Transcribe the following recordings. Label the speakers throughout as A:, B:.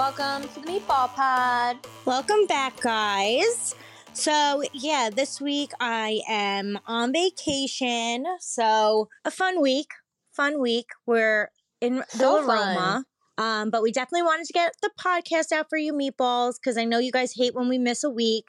A: Welcome to the Meatball Pod.
B: Welcome back, guys. So, this week I am on vacation. So, a fun week. We're in
A: So
B: Roma. But we definitely wanted to get the podcast out for you meatballs because I know you guys hate when we miss a week.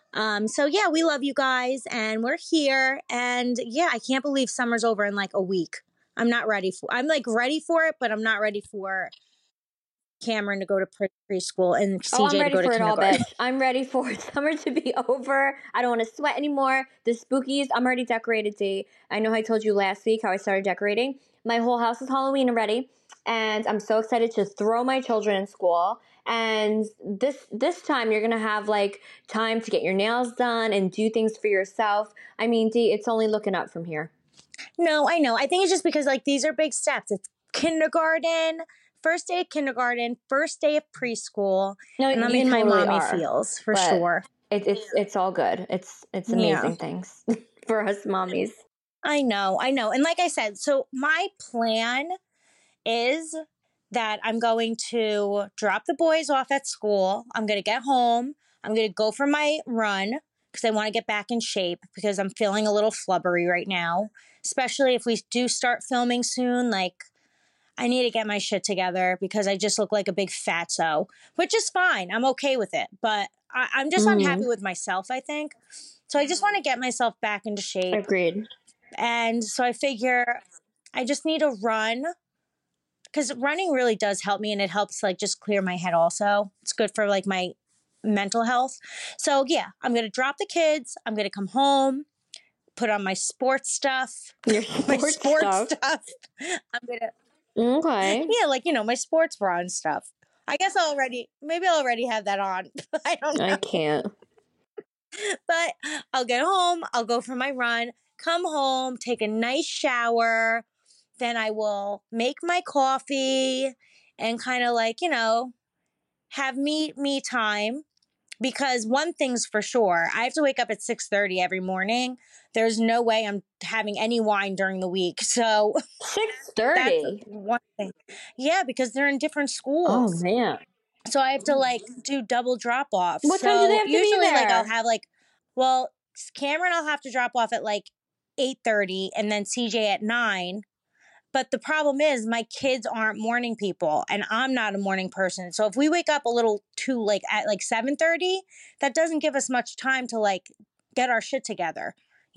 B: We love you guys and we're here. And I can't believe summer's over in like a week. I'm not ready for ready for it, but I'm not ready for Cameron to go to preschool and CJ to go to kindergarten.
A: I'm ready for summer to be over. I don't want to sweat anymore. The spookies, I'm already decorated, D. I know I told you last week how I started decorating. My whole house is Halloween already, and I'm so excited to throw my children in school. And this time you're going to have like time to get your nails done and do things for yourself. I mean, D, it's only looking up from here.
B: No, I know. I think it's just because like these are big steps. It's kindergarten, first day of kindergarten, first day of preschool.
A: No,
B: and I'm in my mommy feels for sure.
A: It's all good. It's amazing things for us mommies.
B: I know. And like I said, so my plan is that I'm going to drop the boys off at school. I'm going to get home. I'm going to go for my run because I want to get back in shape because I'm feeling a little flubbery right now, especially if we do start filming soon. Like, I need to get my shit together because I just look like a big fatso, which is fine. I'm okay with it. But I'm just unhappy with myself, I think. So I just want to get myself back into shape.
A: Agreed.
B: And so I figure I just need to run because running really does help me and it helps like just clear my head also. It's good for like my mental health. So I'm going to drop the kids. I'm going to come home, put on my sports stuff.
A: My sports stuff.
B: I'm going to.
A: Okay.
B: Yeah, like, my sports bra and stuff. I guess I'll already have that on. I don't know.
A: I can't.
B: But I'll get home. I'll go for my run, come home, take a nice shower. Then I will make my coffee and kind of like, have me time. Because one thing's for sure, I have to wake up at 6:30 every morning. There's no way I'm having any wine during the week. So
A: 6:30?
B: That's one thing. Yeah, because they're in different schools.
A: Oh, man.
B: So I have to like do double drop-offs.
A: What time do they have to be there?
B: Usually like I'll have like, Cameron I'll have to drop off at like 8:30 and then CJ at 9. But the problem is my kids aren't morning people and I'm not a morning person. So if we wake up a little too like at like 7:30, that doesn't give us much time to like get our shit together,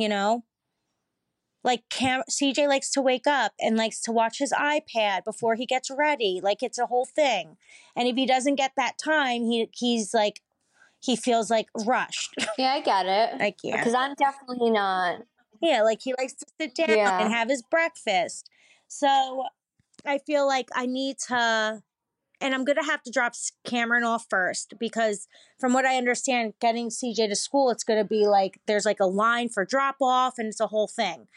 B: Like CJ likes to wake up and likes to watch his iPad before he gets ready. Like it's a whole thing. And if he doesn't get that time, he's like, he feels like rushed.
A: Yeah, I get it.
B: I can't.
A: Because I'm definitely not.
B: Yeah, like he likes to sit down and have his breakfast. So I feel like I need to, and I'm going to have to drop Cameron off first because from what I understand, getting CJ to school, it's going to be like, there's like a line for drop off and it's a whole thing.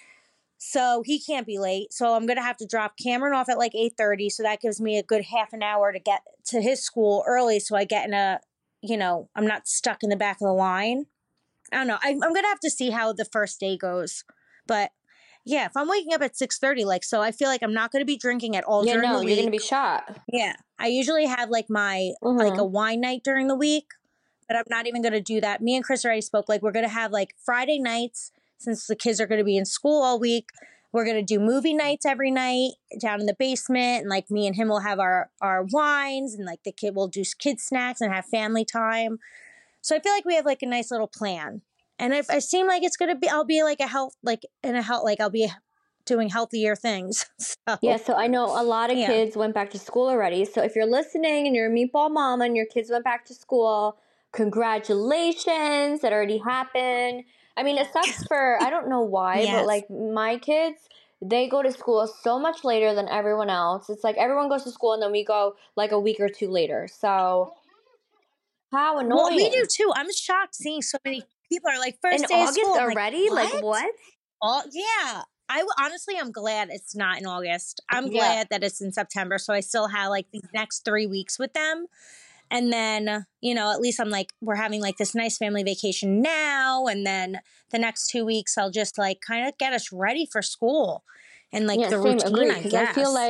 B: So he can't be late. So I'm going to have to drop Cameron off at like 8:30. So that gives me a good half an hour to get to his school early. So I get in I'm not stuck in the back of the line. I don't know. I'm going to have to see how the first day goes. But yeah, if I'm waking up at 6:30, so I feel like I'm not going to be drinking at all during the week.
A: You're going to be shot.
B: Yeah. I usually have like my, like a wine night during the week, but I'm not even going to do that. Me and Chris already spoke, like we're going to have like Friday nights since the kids are going to be in school all week. We're going to do movie nights every night down in the basement. And like me and him will have our wines and like the kid will do kid snacks and have family time. So I feel like we have like a nice little plan. And if I seem like it's going to be, I'll be like I'll be doing healthier things.
A: So I know a lot of kids went back to school already. So if you're listening and you're a meatball mom and your kids went back to school, congratulations. That already happened. I mean, it sucks for, I don't know why, but like my kids, they go to school so much later than everyone else. It's like everyone goes to school and then we go like a week or two later. So how annoying.
B: Well, we do too. I'm shocked seeing so many people are like first
A: in
B: day
A: August
B: of school.
A: already? Like what?
B: Yeah. Honestly, I'm glad it's not in August. I'm glad that it's in September. So I still have like these next 3 weeks with them. And then, at least I'm like, we're having like this nice family vacation now. And then the next 2 weeks, I'll just like kind of get us ready for school and like the routine, I guess.
A: I feel like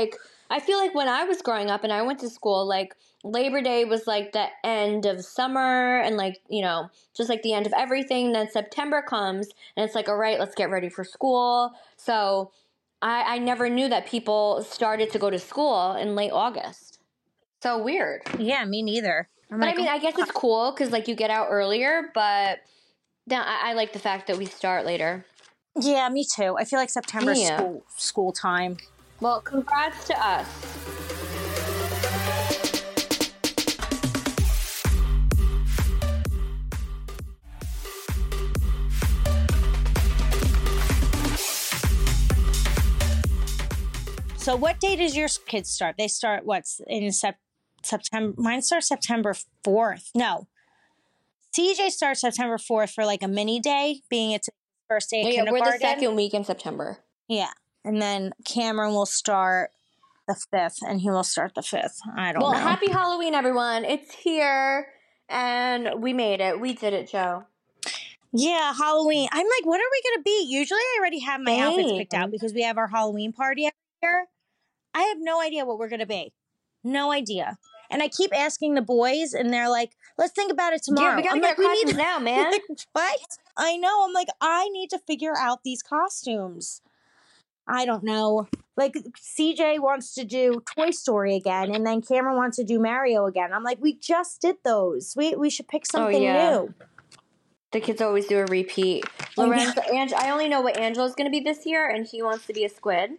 A: I feel like when I was growing up and I went to school, like Labor Day was like the end of summer and like, just like the end of everything. Then September comes and it's like, all right, let's get ready for school. So I never knew that people started to go to school in late August. So weird.
B: Yeah, me neither.
A: But I mean, I guess it's cool because like you get out earlier, but I like the fact that we start later.
B: Yeah, me too. I feel like September school time.
A: Well, congrats to us.
B: So what day does your kids start? They start in September? Mine starts September 4th. No. CJ starts September 4th for like a mini day, being its first day of kindergarten.
A: We're the second week in September.
B: Yeah. And then Cameron will start the 5th, and he will start the 5th. I don't know. Well,
A: happy Halloween, everyone. It's here, and we made it. We did it, Joe.
B: Yeah, Halloween. I'm like, what are we going to be? Usually I already have my outfits picked out because we have our Halloween party every year. I have no idea what we're going to be. No idea. And I keep asking the boys, and they're like, let's think about it tomorrow.
A: Yeah, we got to get our costumes now, man.
B: Like, what? I know. I'm like, I need to figure out these costumes. I don't know. Like, CJ wants to do Toy Story again, and then Cameron wants to do Mario again. I'm like, we just did those. We should pick something new.
A: The kids always do a repeat. Lorenzo, I only know what Angelo's going to be this year, and he wants to be a squid.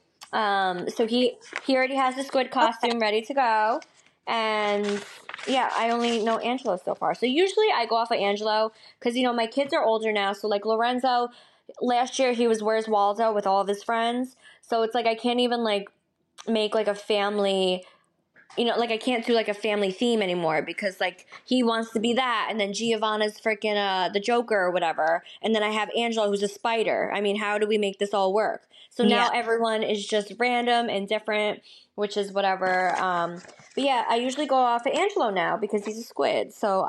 A: So he already has the squid costume ready to go. And yeah, I only know Angelo so far. So usually I go off of Angelo because, my kids are older now. So like Lorenzo, last year he was Where's Waldo with all of his friends. So it's like I can't even like make like a family, like I can't do like a family theme anymore because like he wants to be that. And then Giovanna's freaking the Joker or whatever. And then I have Angelo who's a spider. I mean, how do we make this all work? So now everyone is just random and different, which is whatever. But yeah, I usually go off of Angelo now because he's a squid. So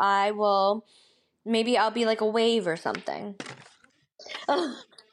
A: maybe I'll be like a wave or something.
B: There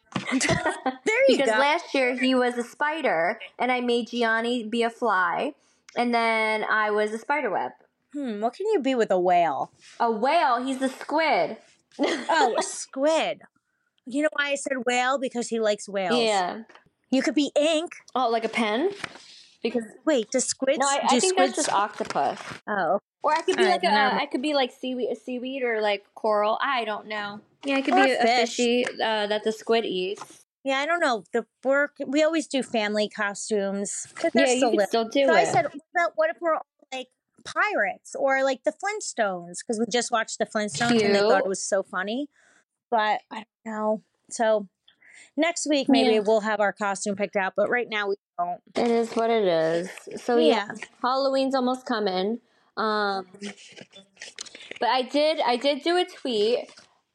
B: you
A: because
B: go.
A: Last year he was a spider and I made Gianni be a fly. And then I was a spider web.
B: What can you be with a whale?
A: A whale? He's a squid.
B: Oh, a squid. You know why I said whale? Because he likes whales.
A: Yeah.
B: You could be ink.
A: Oh, like a pen? Because
B: wait, does squids?
A: No, I think that's just octopus.
B: Oh.
A: Or I could be I could be like seaweed or like coral. I don't know. Yeah, I could be a fishy that the squid eats.
B: Yeah, I don't know. We always do family costumes.
A: Yeah, you could still do it.
B: So I said, what if we're all like pirates or like the Flintstones? Because we just watched the Flintstones and they thought it was so funny. But I don't know. So next week maybe we'll have our costume picked out. But right now we don't.
A: It is what it is. So yeah, Halloween's almost coming. But I did do a tweet.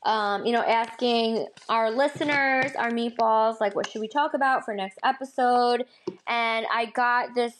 A: Asking our listeners, our meatballs, like, what should we talk about for next episode? And I got this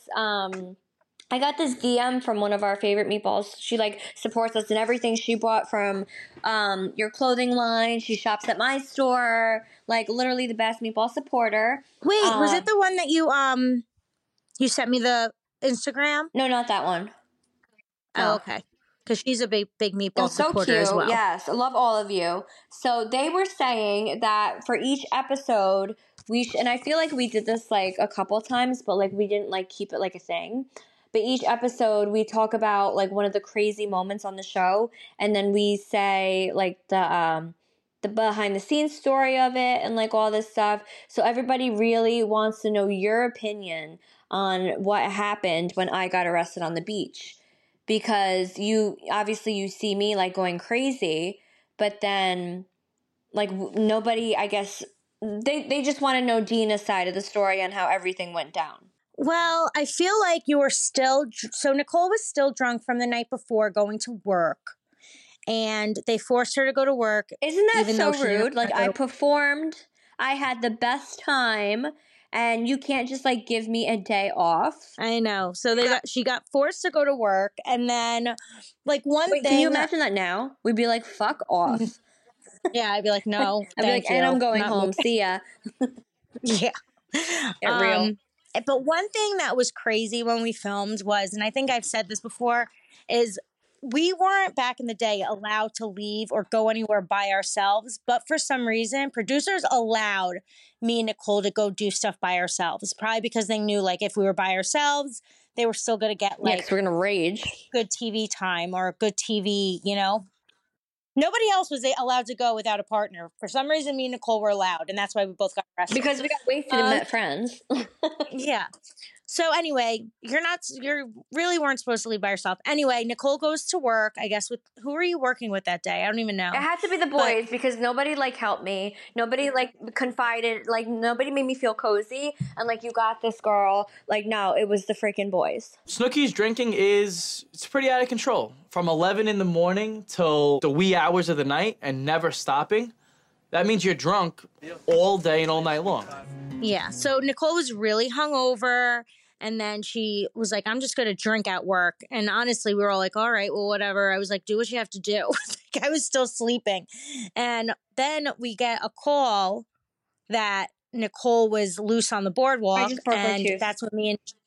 A: DM from one of our favorite meatballs. She like supports us in everything. She bought from your clothing line. She shops at my store. Like literally the best meatball supporter.
B: Wait, was it the one that you sent me the Instagram?
A: No, not that one.
B: Oh, okay. Because she's a big meatball supporter as well.
A: Yes, I love all of you. So they were saying that for each episode, and I feel like we did this like a couple times, but like we didn't like keep it like a thing. But each episode, we talk about like one of the crazy moments on the show, and then we say like the behind the scenes story of it and like all this stuff. So everybody really wants to know your opinion on what happened when I got arrested on the beach. Because you see me like going crazy, but then like nobody, I guess they just want to know Dina's side of the story on how everything went down.
B: Well, I feel like you were so Nicole was still drunk from the night before going to work, and they forced her to go to work.
A: Isn't that so rude? Like I performed, I had the best time. And you can't just like give me a day off.
B: I know. So she got forced to go to work, and then like thing.
A: Can you imagine that now? We'd be like, "Fuck off."
B: Yeah, I'd be like, "No,
A: I'd be like, and I'm going home. See ya."
B: Yeah,
A: Get real.
B: But one thing that was crazy when we filmed was, and I think I've said this before, is we weren't back in the day allowed to leave or go anywhere by ourselves. But for some reason, producers allowed me and Nicole to go do stuff by ourselves. Probably because they knew, like, if we were by ourselves, they were still going to get, like,
A: we're going to rage.
B: Good TV time or good TV, you know? Nobody else was allowed to go without a partner. For some reason, me and Nicole were allowed, and that's why we both got arrested.
A: Because we got wasted and met friends.
B: Yeah. So anyway, you really weren't supposed to leave by yourself. Anyway, Nicole goes to work, I guess, with, who were you working with that day? I don't even know.
A: It had to be the boys because nobody, like, helped me. Nobody, like, confided. Like, nobody made me feel cozy. And, like, you got this, girl. Like, no, it was the freaking boys.
C: Snooki's drinking it's pretty out of control. From 11 in the morning till the wee hours of the night and never stopping. That means you're drunk all day and all night long.
B: Yeah. So Nicole was really hungover. And then she was like, I'm just going to drink at work. And honestly, we were all like, all right, well, whatever. I was like, do what you have to do. Like, I was still sleeping. And then we get a call that Nicole was loose on the boardwalk. And that's when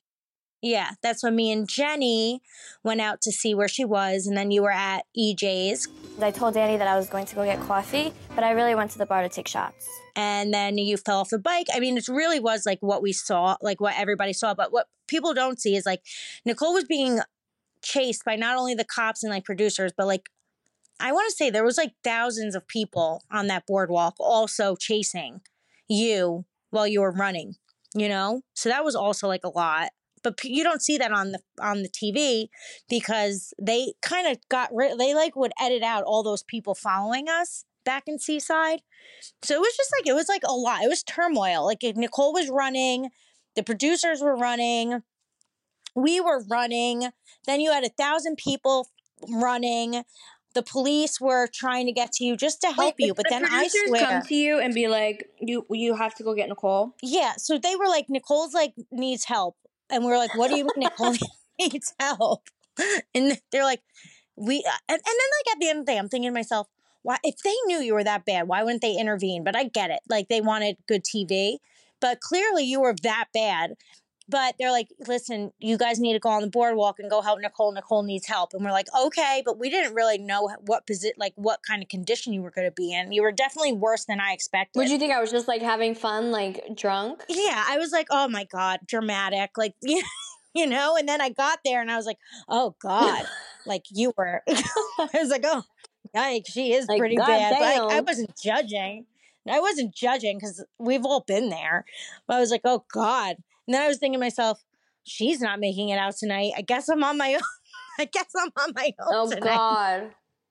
B: that's when me and Jenny went out to see where she was. And then you were at EJ's.
D: I told Danny that I was going to go get coffee, but I really went to the bar to take shots.
B: And then you fell off the bike. I mean, it really was like what we saw, like what everybody saw. But what people don't see is like Nicole was being chased by not only the cops and like producers, but like I want to say there was like thousands of people on that boardwalk also chasing you while you were running, you know? So that was also like a lot. But you don't see that on the TV because they kind of they like would edit out all those people following us back in Seaside. So it was like a lot. It was turmoil. Like Nicole was running, the producers were running, we were running. Then you had 1,000 people running. The police were trying to get to you just to help you. But then I swear,
A: come to you and be like, you have to go get Nicole.
B: Yeah. So they were like, Nicole's like needs help. And we were like, what do you mean Nicole needs help? And they're like, and then like at the end of the day, I'm thinking to myself, why, if they knew you were that bad, why wouldn't they intervene? But I get it. Like they wanted good TV, but clearly you were that bad. But they're like, listen, you guys need to go on the boardwalk and go help Nicole. Nicole needs help. And we're like, okay, but we didn't really know what kind of condition you were going to be in. You were definitely worse than I expected.
A: Would you think I was just like having fun, like drunk?
B: Yeah, I was like, oh my God, dramatic. Like, you know, and then I got there and I was like, oh God, like you were, I was like, oh, yikes, she is like, pretty God bad. But I wasn't judging. I wasn't judging because we've all been there. But I was like, oh God. And then I was thinking to myself, she's not making it out tonight. I guess I'm on my own.
A: Oh,
B: tonight.
A: God.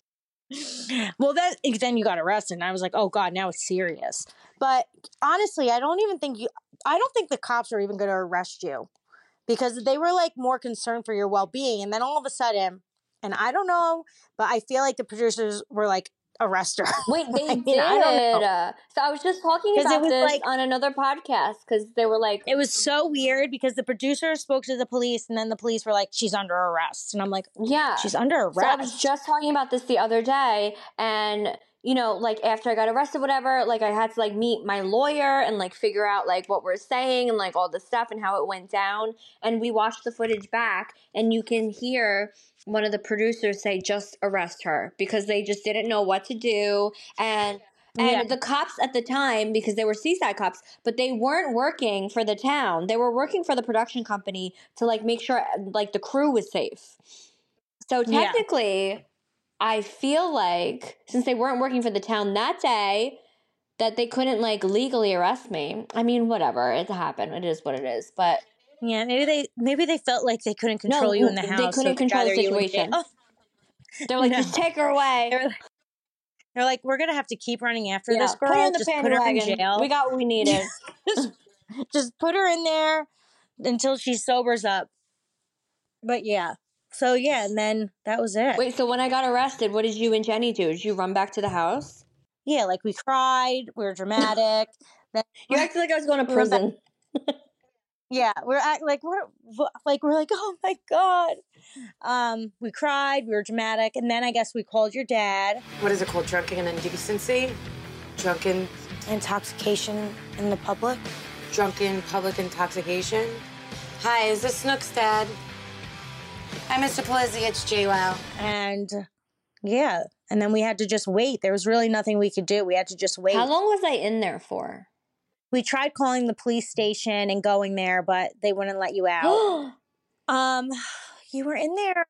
B: Well, then you got arrested. And I was like, oh, God, now it's serious. But honestly, I don't think the cops are even going to arrest you because they were like more concerned for your well-being. And then all of a sudden, and I don't know, but I feel like the producers were like, arrest her.
A: Wait, they did. So I was just talking about this like, on another podcast because they were like...
B: It was so weird because the producer spoke to the police and then the police were like, she's under arrest. And I'm like, yeah, she's under arrest. So
A: I was just talking about this the other day and... You know, like after I got arrested, whatever, like I had to like meet my lawyer and like figure out like what we're saying and like all the stuff and how it went down. And we watched the footage back and you can hear one of the producers say, just arrest her because they just didn't know what to do. And the cops at the time, because they were Seaside cops, but they weren't working for the town. They were working for the production company to like make sure like the crew was safe. So technically... I feel like since they weren't working for the town that day, that they couldn't like legally arrest me. I mean, whatever, it happened. It is what it is. But
B: yeah, maybe they felt like they couldn't control you in the house.
A: They couldn't control the situation. They're like, just take her away.
B: They're like, we're gonna have to keep running after this girl.
A: Put her in the
B: just put her in jail.
A: We got what we needed.
B: just put her in there until she sobers up. But yeah. So, yeah, and then that was it.
A: Wait, so when I got arrested, what did you and Jenny do? Did you run back to the house?
B: Yeah, like we cried. We were dramatic.
A: You acted like I was going to prison.
B: Yeah, we're like, oh my God. We cried. We were dramatic. And then I guess we called your dad.
E: What is it called? Drunken and indecency? Drunken...
D: Intoxication in the public?
E: drunken public intoxication. Hi, is this Snook's dad? Hi, Mr. Polizzi, it's JWoww.
B: And yeah, and then we had to just wait. There was really nothing we could do. We had to just wait.
A: How long was I in there for?
B: We tried calling the police station and going there, but they wouldn't let you out. You were in there.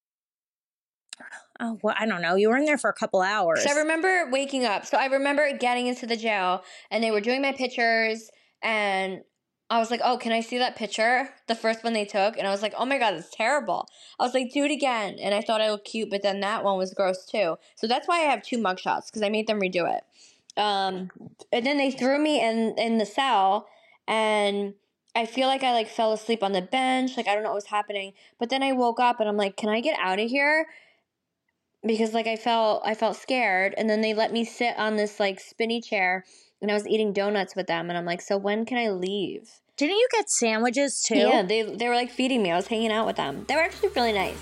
B: Oh, well, I don't know. You were in there for a couple hours.
A: So I remember waking up. So I remember getting into the jail and they were doing my pictures and I was like, oh, can I see that picture? The first one they took. And I was like, oh my God, it's terrible. I was like, do it again. And I thought I looked cute, but then that one was gross too. So that's why I have 2 mugshots because I made them redo it. And then they threw me in the cell and I feel like I fell asleep on the bench. I don't know what was happening. But then I woke up and I'm like, can I get out of here? Because I felt scared. And then they let me sit on this spinny chair and I was eating donuts with them. And I'm like, so when can I leave?
B: Didn't you get sandwiches too?
A: Yeah, they were feeding me. I was hanging out with them. They were actually really nice.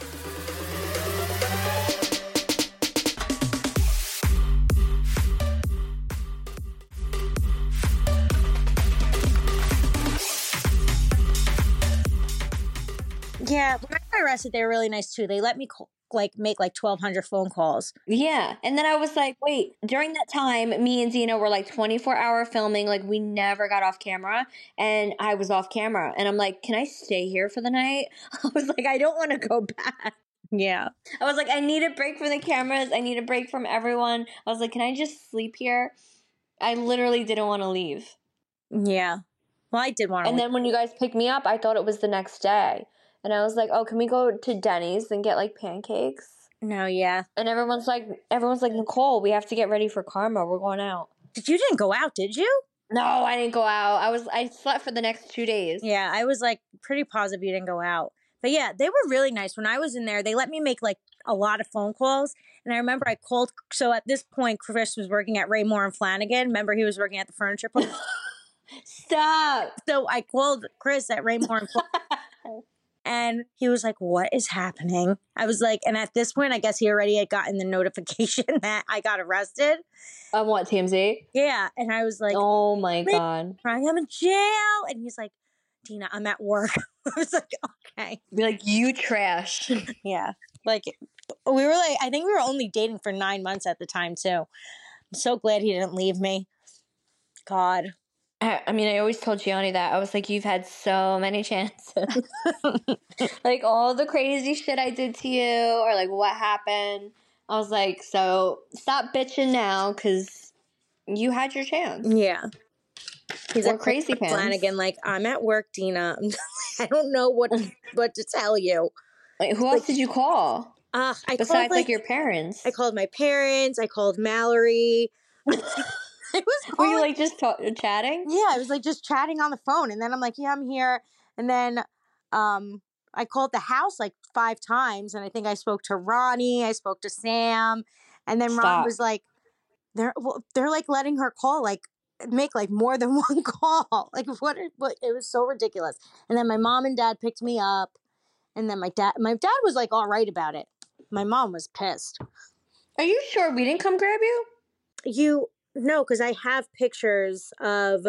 B: Yeah, when I got arrested, they were really nice too. They let me make 1,200 phone calls.
A: Yeah, and then I was like, wait, during that time, me and Dina were 24-hour filming. We never got off camera, and I was off camera. And I'm like, can I stay here for the night? I was like, I don't want to go back.
B: Yeah.
A: I was like, I need a break from the cameras. I need a break from everyone. I was like, can I just sleep here? I literally didn't want to leave.
B: Yeah. Well, I did want to
A: And then when you guys picked me up, I thought it was the next day. And I was like, oh, can we go to Denny's and get pancakes?
B: No, yeah.
A: And everyone's like, Nicole, we have to get ready for Karma. We're going out.
B: You didn't go out, did you?
A: No, I didn't go out. I slept for the next 2 days.
B: Yeah, I was pretty positive you didn't go out. But yeah, they were really nice. When I was in there, they let me make a lot of phone calls. And I remember I called, so at this point, Chris was working at Raymore and Flanagan. Remember he was working at the furniture place?
A: Stop.
B: So I called Chris at Raymore and Flanagan. And he was like, what is happening? I was like, and at this point, I guess he already had gotten the notification that I got arrested.
A: On what, TMZ?
B: Yeah. And I was like,
A: oh my God.
B: I'm in jail. And he's like, Dina, I'm at work. I was like, okay.
A: Be like, you trash.
B: Yeah. We were I think we were only dating for 9 months at the time too. I'm so glad he didn't leave me. God.
A: I mean, I always told Gianni that. I was like, you've had so many chances. All the crazy shit I did to you or what happened. I was like, so stop bitching now because you had your chance.
B: Yeah. He's
A: a crazy pants.
B: Flanagan, I'm at work, Dina. I don't know what to tell you.
A: Who else did you call?
B: Besides
A: called, your parents.
B: I called my parents. I called Mallory.
A: Were you just chatting?
B: Yeah, I was just chatting on the phone. And then I'm like, yeah, I'm here. And then I called the house 5 times. And I think I spoke to Ronnie. I spoke to Sam. And then Ron was like, they're letting her call, make more than one call. What it was so ridiculous. And then my mom and dad picked me up. And then my dad was all right about it. My mom was pissed.
A: Are you sure we didn't come grab you?
B: No, because I have pictures of.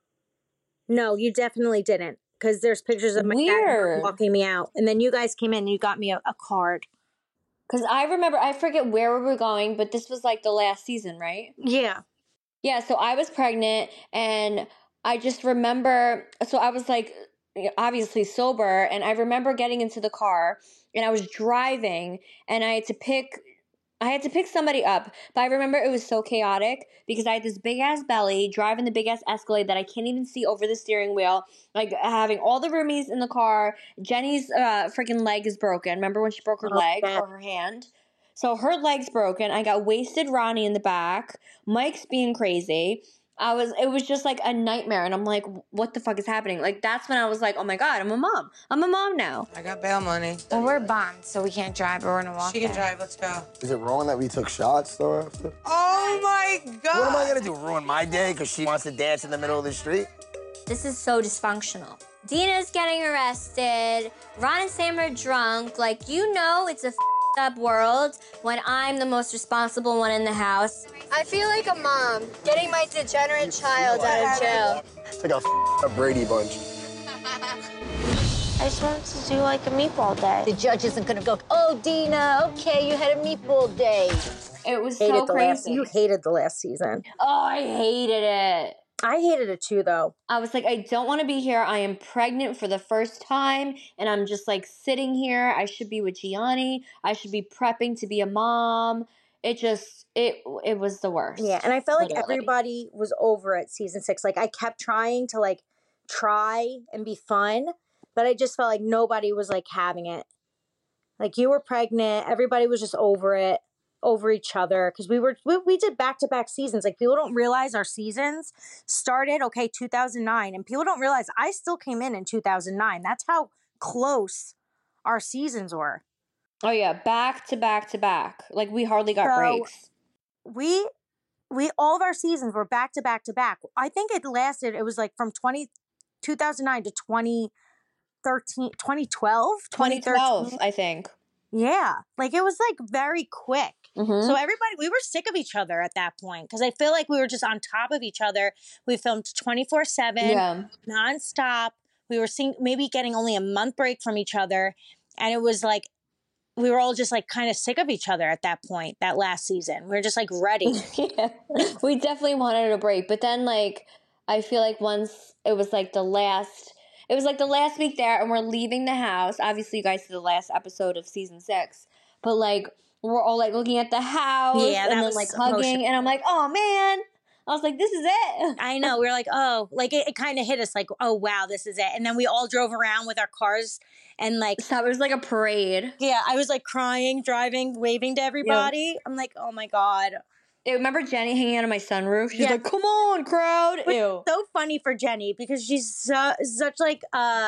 B: No, you definitely didn't. Because there's pictures of my dad walking me out. And then you guys came in and you got me a card.
A: Because I remember, I forget where we were going, but this was the last season, right?
B: Yeah.
A: Yeah, so I was pregnant and I just remember, so I was obviously sober, and I remember getting into the car and I was driving and I had to pick somebody up, but I remember it was so chaotic because I had this big ass belly driving the big ass Escalade that I can't even see over the steering wheel, having all the roomies in the car. Jenny's freaking leg is broken. Remember when she broke her leg or her hand? So her leg's broken. I got wasted Ronnie in the back. Mike's being crazy. It was just a nightmare. And I'm like, what the fuck is happening? That's when I was like, oh my God, I'm a mom. I'm a mom now.
E: I got bail money.
D: Well, we're bummed, so we can't drive, but we're gonna walk.
E: She can drive, let's go.
F: Is it wrong that we took shots though after?
E: Oh my God.
F: What am I gonna do, ruin my day because she wants to dance in the middle of the street?
G: This is so dysfunctional. Dina's getting arrested. Ron and Sam are drunk. It's a up world when I'm the most responsible one in the house.
H: I feel like a mom getting my degenerate child out of jail.
F: It's like a Brady Bunch.
G: I just wanted to do like a meatball day.
H: The judge isn't gonna go, oh, Dina, okay, you had a meatball day.
A: It was so crazy.
B: You hated the last season.
A: Oh, I hated it.
B: I hated it too, though.
A: I was like, I don't want to be here. I am pregnant for the first time, and I'm just like sitting here. I should be with Gianni. I should be prepping to be a mom. It was the worst.
B: Yeah, and I felt like
A: literally.
B: everybody was over at season 6. Like, I kept trying to, like, try and be fun, but I just felt like nobody was, like, having it. Like, you were pregnant. Everybody was just over it, over each other. Because we did back-to-back seasons. Like, people don't realize our seasons started, 2009. And people don't realize I still came in 2009. That's how close our seasons were.
A: Oh, yeah, back to back to back. Like, we hardly got breaks.
B: We all of our seasons were back to back to back. I think it was like from 2009 to 2013, 2012,
A: 2012, I think.
B: Yeah. Like it was like very quick.
A: Mm-hmm.
B: So we were sick of each other at that point because I feel like we were just on top of each other. We filmed 24/7, nonstop. We were maybe getting only a month break from each other. And it was like, we were all just like kind of sick of each other at that point, that last season. We were just like ready.
A: Yeah, we definitely wanted a break. But then like, I feel like once it was like the last week there and we're leaving the house. Obviously you guys see the last episode of season 6, but like we're all like looking at the house and then like hugging and I'm like, oh man. I was like, this is it.
B: I know. We were like, oh, like it kind of hit us like, oh, wow, this is it. And then we all drove around with our cars and like.
A: So it was like a parade.
B: Yeah. I was like crying, driving, waving to everybody. Yeah. I'm like, oh my God.
A: Remember Jenny hanging out of my sunroof? She's like, come on, crowd. Ew.
B: So funny for Jenny because she's such like.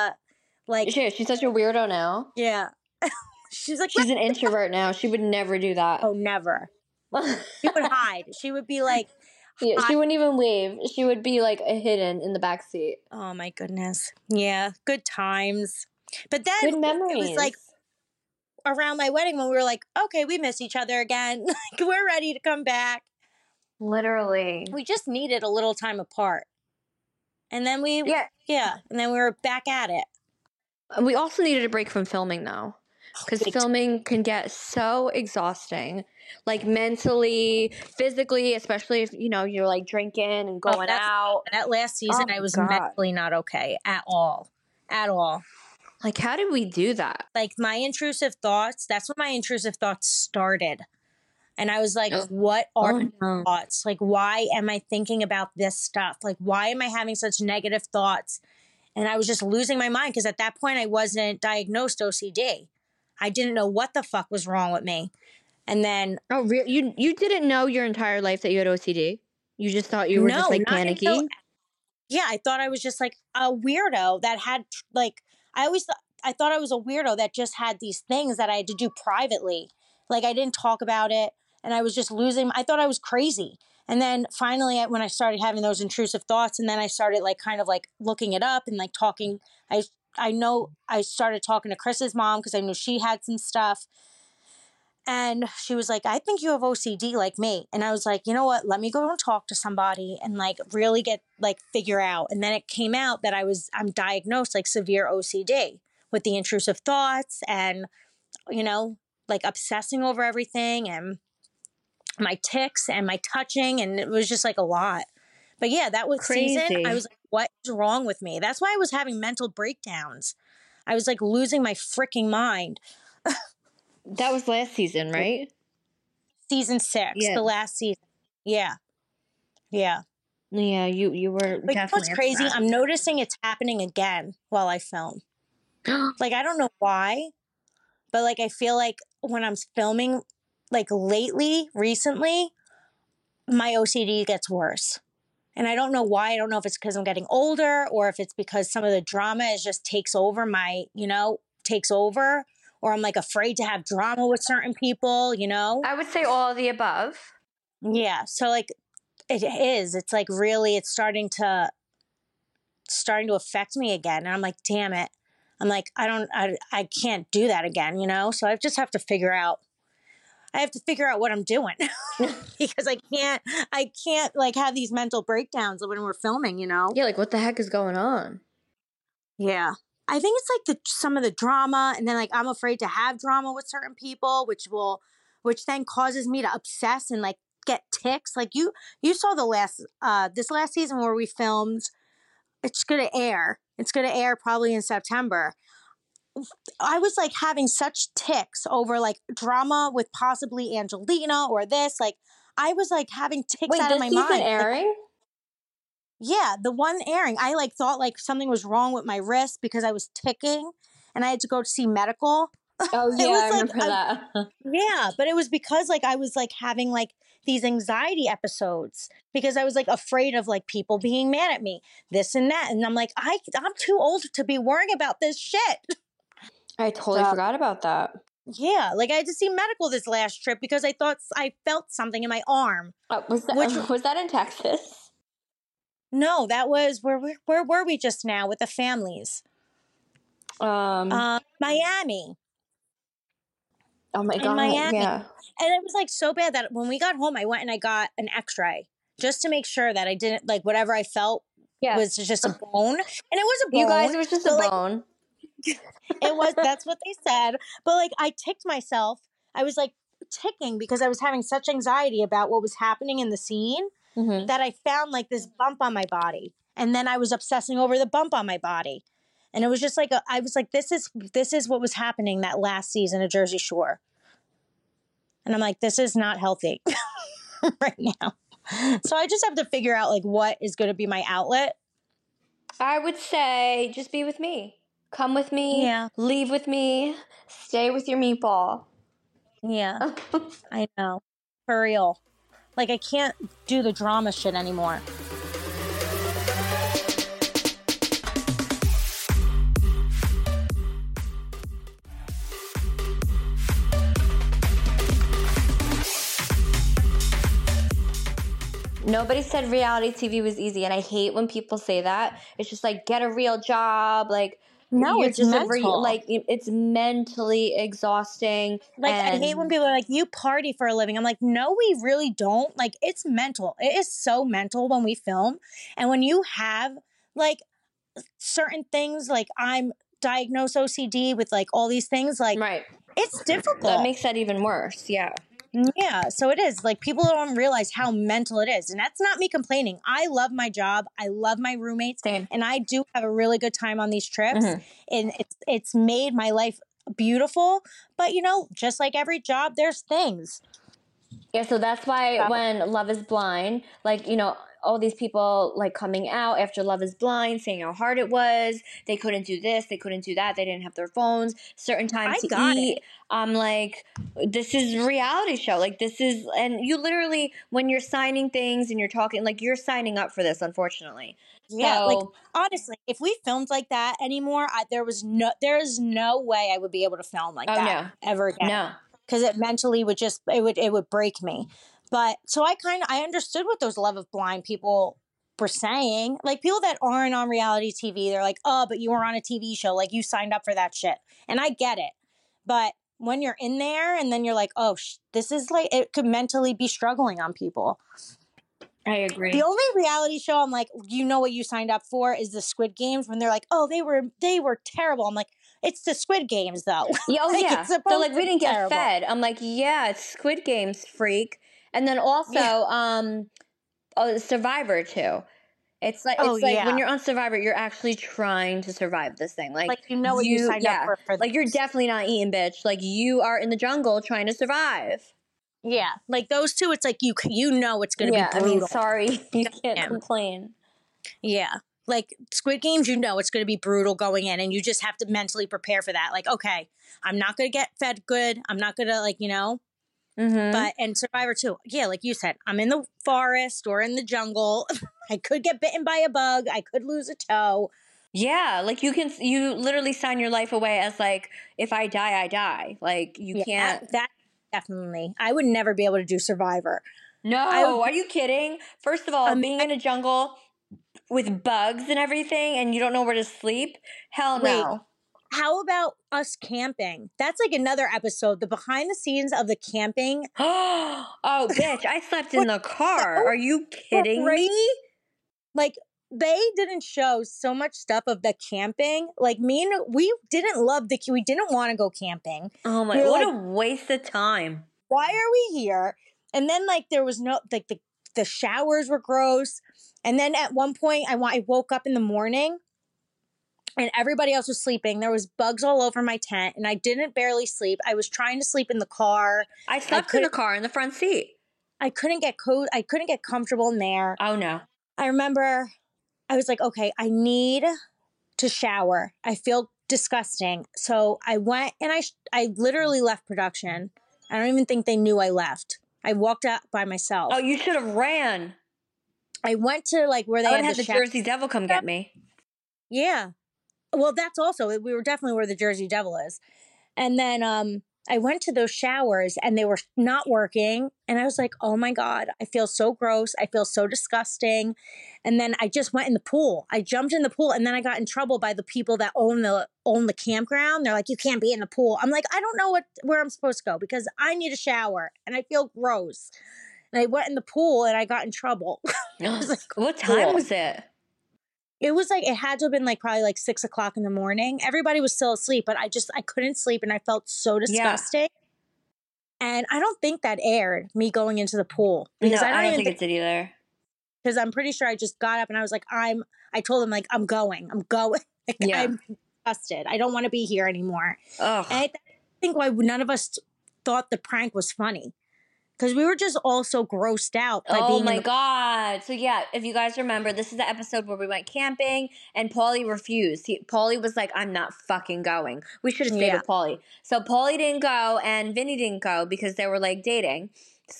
A: She's such a weirdo now.
B: Yeah. She's
A: an introvert now. She would never do that.
B: Oh, never. She would hide. She would be like.
A: Yeah, she wouldn't even wave. She would be like hidden in the back seat.
B: Oh my goodness. Yeah, good times. But then
A: good memories.
B: It was like around my wedding when we were like, okay, we miss each other again. Like we're ready to come back.
A: Literally.
B: We just needed a little time apart. And then and then we were back at it.
A: We also needed a break from filming though. Because filming can get so exhausting, like mentally, physically, especially if, you're like drinking and going out.
B: That last season, I was mentally not okay at all. At all.
A: Like, how did we do that?
B: Like my intrusive thoughts, that's when my intrusive thoughts started. And I was like, what are thoughts? Like, why am I thinking about this stuff? Like, why am I having such negative thoughts? And I was just losing my mind because at that point I wasn't diagnosed OCD. I didn't know what the fuck was wrong with me. And then...
A: Oh, really? You didn't know your entire life that you had OCD? You just thought you were just like panicky?
B: Yeah, I thought I was just like a weirdo that had like... I thought I was a weirdo that just had these things that I had to do privately. Like I didn't talk about it and I was just losing... I thought I was crazy. And then finally when I started having those intrusive thoughts and then I started like kind of like looking it up and like talking... I know I started talking to Chris's mom because I knew she had some stuff. And she was like, I think you have OCD like me. And I was like, you know what? Let me go and talk to somebody and like really get like figure out. And then it came out that I'm diagnosed like severe OCD with the intrusive thoughts and, like obsessing over everything and my tics and my touching. And it was just like a lot. But yeah, that was season. I was like, what is wrong with me? That's why I was having mental breakdowns. I was like losing my freaking mind.
A: That was last season, right?
B: Season 6, the last season. Yeah. Yeah.
A: Yeah, you were
B: but definitely. What's crazy? I'm noticing it's happening again while I film. Like, I don't know why, but like, I feel like when I'm filming, like recently, my OCD gets worse. And I don't know why. I don't know if it's because I'm getting older or if it's because some of the drama just takes over or I'm like afraid to have drama with certain people,
A: I would say all of the above.
B: Yeah. So like it is. It's like really it's starting to affect me again. And I'm like, damn it. I'm like, I can't do that again, So I just have to figure out I have to figure out what I'm doing because I can't like have these mental breakdowns when we're filming, you know?
A: Yeah, like what the heck is going on?
B: Yeah. I think it's like some of the drama, and then like I'm afraid to have drama with certain people, which then causes me to obsess and like get tics. Like you saw this last season where we filmed. It's gonna air. It's gonna air probably in September. I was like having such tics over like drama with possibly Angelina or this. Like I was like having tics out of my mind.
A: Wait, this season airing?
B: Like, yeah, the one airing. I like thought like something was wrong with my wrist because I was ticking, and I had to go to see medical.
A: Oh yeah, I remember that.
B: Yeah, but it was because like I was like having like these anxiety episodes because I was like afraid of like people being mad at me, this and that, and I'm like I'm too old to be worrying about this shit.
A: I totally forgot about that.
B: Yeah, like I had to see medical this last trip because I thought I felt something in my arm.
A: Was that in Texas?
B: No, that was where were we just now with the families? Miami.
A: Oh my God.
B: In Miami.
A: Yeah.
B: And it was like so bad that when we got home, I went and I got an x-ray just to make sure that I didn't like whatever I felt was just a bone. And it was a bone.
A: You guys, it was just a bone.
B: It was, that's what they said. But like I ticked myself. I was like ticking because I was having such anxiety about what was happening in the scene that I found like this bump on my body. And then I was obsessing over the bump on my body. And it was just like, I was like, this is what was happening that last season of Jersey Shore. And I'm like, this is not healthy right now. So I just have to figure out like what is going to be my outlet.
A: I would say just be with me. Come with me.
B: Yeah.
A: Leave with me. Stay with your meatball.
B: Yeah. I know. For real. Like I can't do the drama shit anymore.
A: Nobody said reality TV was easy, and I hate when people say that. It's just like, get a real job. Like,
B: no, it's just mental.
A: It's mentally exhausting.
B: Like, I hate when people are like, you party for a living. I'm like, no, we really don't. Like, it's mental. It is so mental when we film. And when you have, like, certain things, like, I'm diagnosed OCD with, like, all these things, like, it's difficult.
A: That makes that even worse, yeah.
B: Yeah, so it is. Like, people don't realize how mental it is. And that's not me complaining. I love my job. I love my roommates.
A: Same.
B: And I do have a really good time on these trips. And it's made my life beautiful. But, you know, just like every job, there's things.
A: Yeah, so that's why when Love is Blind, like, you know, all these people like coming out after Love is Blind, saying how hard it was. They couldn't do this. They couldn't do that. They didn't have their phones. Certain times to eat. I'm like, this is a reality show. Like, this is, and you literally, when you're signing things and you're talking, like, you're signing up for this, unfortunately.
B: Yeah, so, like, honestly, if we filmed like that anymore, there is no way I would be able to film like that ever again.
A: No.
B: Because it mentally would just, it would break me. But so I understood what those Love of Blind people were saying. Like people that aren't on reality TV, they're like, oh, but you were on a TV show. Like you signed up for that shit. And I get it. But when you're in there and then you're like, oh, this is like, it could mentally be struggling on people.
A: I agree.
B: The only reality show I'm like, you know what you signed up for is the Squid Games when they're like, oh, they were terrible. I'm like, it's the Squid Games though.
A: Yeah, oh,
B: like,
A: yeah. They're like, we didn't get fed. I'm like, yeah, it's Squid Games, freak. And then also Survivor too. It's like when you're on Survivor, you're actually trying to survive this thing. Like
B: you know what you signed up for
A: like you're definitely not eating, bitch. Like you are in the jungle trying to survive.
B: Yeah, like those two, it's like you know it's going to be brutal.
A: I mean, sorry, you can't complain.
B: Yeah, like Squid Games, you know it's going to be brutal going in, and you just have to mentally prepare for that. Like, okay, I'm not going to get fed good. I'm not going to like, you know. But and Survivor too. Yeah, like you said, I'm in the forest or in the jungle. I could get bitten by a bug. I could lose a toe.
A: Yeah, like you literally sign your life away as like, if I die, I die. Like you can't.
B: That definitely. I would never be able to do Survivor.
A: No, are you kidding? First of all, being in a jungle with bugs and everything, and you don't know where to sleep. Hell no.
B: how about us camping? That's like another episode, the behind the scenes of the camping.
A: Oh, bitch, I slept in the car. Are you kidding me?
B: Like, they didn't show so much stuff of the camping. Like, we didn't we didn't want to go camping.
A: Oh my, what a waste of time.
B: Why are we here? And then, like, there was no, like, the showers were gross. And then at one point, I woke up in the morning and everybody else was sleeping. There was bugs all over my tent and I didn't barely sleep. I was trying to sleep in the car.
A: I slept in the car in the front seat.
B: I couldn't get comfortable in there.
A: Oh no.
B: I remember I was like, okay, I need to shower. I feel disgusting. So I went and I literally left production. I don't even think they knew I left. I walked out by myself.
A: Oh, you should have ran.
B: I went to like where they
A: had the Jersey Devil come get me.
B: Yeah. Well, that's also, we were definitely where the Jersey Devil is. And then I went to those showers and they were not working. And I was like, oh my God, I feel so gross. I feel so disgusting. And then I just went in the pool. I jumped in the pool and then I got in trouble by the people that own the campground. They're like, you can't be in the pool. I'm like, I don't know where I'm supposed to go because I need a shower and I feel gross. And I went in the pool and I got in trouble.
A: Like, what time was it?
B: It was like, it had to have been like probably like 6 o'clock in the morning. Everybody was still asleep, but I couldn't sleep and I felt so disgusting. Yeah. And I don't think that aired, me going into the pool.
A: Because I don't think it did either.
B: Because I'm pretty sure I just got up and I was like, I told them like, I'm going. Like, yeah. I'm disgusted. I don't want to be here anymore. Ugh. And I think why none of us thought the prank was funny. Because we were just all so grossed out by being.
A: Oh my God. So yeah, if you guys remember, this is the episode where we went camping and Paulie refused. Paulie was like, I'm not fucking going. We should have stayed with Paulie. So Paulie didn't go and Vinny didn't go because they were like dating.